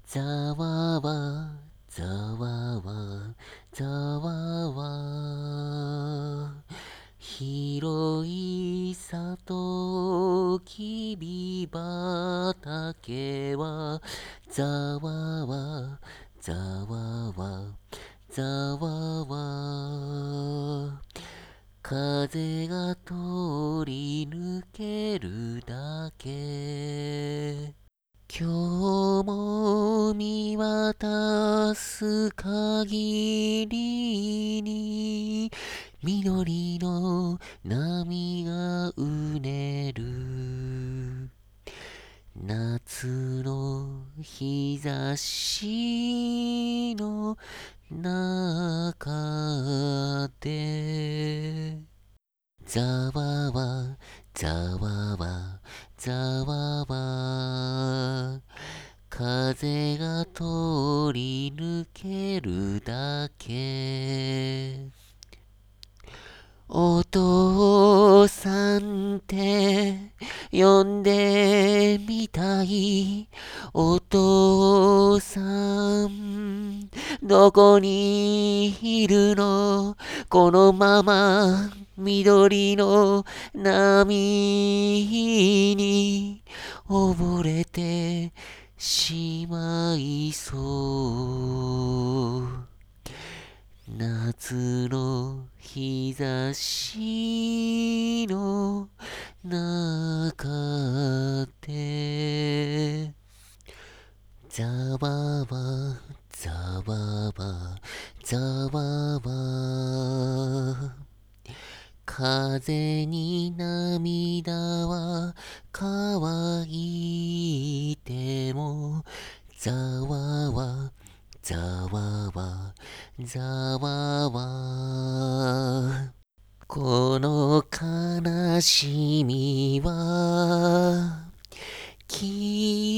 ざわわ、ざわわ、ざわわ。広い里きび畑は、ざわわ、ざわわ、ざわわ。風が通り抜けるだけ。今日も見渡す限りに緑の波がうねる。夏の日差しの中でざわわ、ざわわ、ざわわ。風が通り抜けるだけ。お父さんって呼んでみたい。お父さん、どこにいるの？このまま緑の波に溺れてしまいそう。夏の日差しの中でざわわ、ざわわ、ざわわ。風に涙は乾いてもざわわ、ざわわ、ざわわ。この悲しみは消